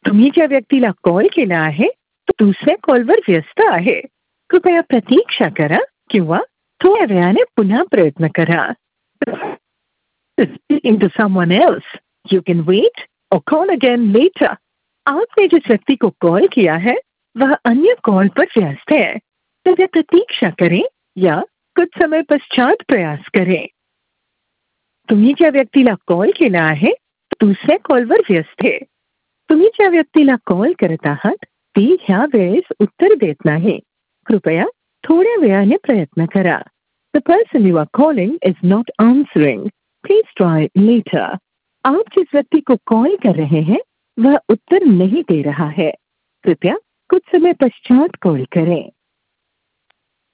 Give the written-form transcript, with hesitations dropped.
तुम्ही ज्या व्यक्तीला कॉल केला आहे तो दुसऱ्या कॉलवर व्यस्त आहे. कृपया प्रतीक्षा करा किंवा थोड्या वेळाने पुन्हा प्रयत्न करा. Speaking to someone else, you can wait or call again later. आपने जिस व्यक्ति को कॉल किया है वह अन्य कॉल पर व्यस्त है. कृपया प्रतीक्षा करें या कुछ समय पश्चात प्रयास करें. तुम्ही ज्या व्यक्तीला कॉल केला आहे तो दुसऱ्या कॉलवर व्यस्त आहे. तुम्ही ज्या व्यक्तीला कॉल करत आहात ती ह्या वेळेस उत्तर देत नाही. कृपया थोड्या वेळाने प्रयत्न करा. The person you are calling is not answering. Please try later. आप जिस व्यक्ति को कॉल कर रहे हैं वह उत्तर नहीं दे रहा है. कृपया कुछ समय पश्चात कॉल करें.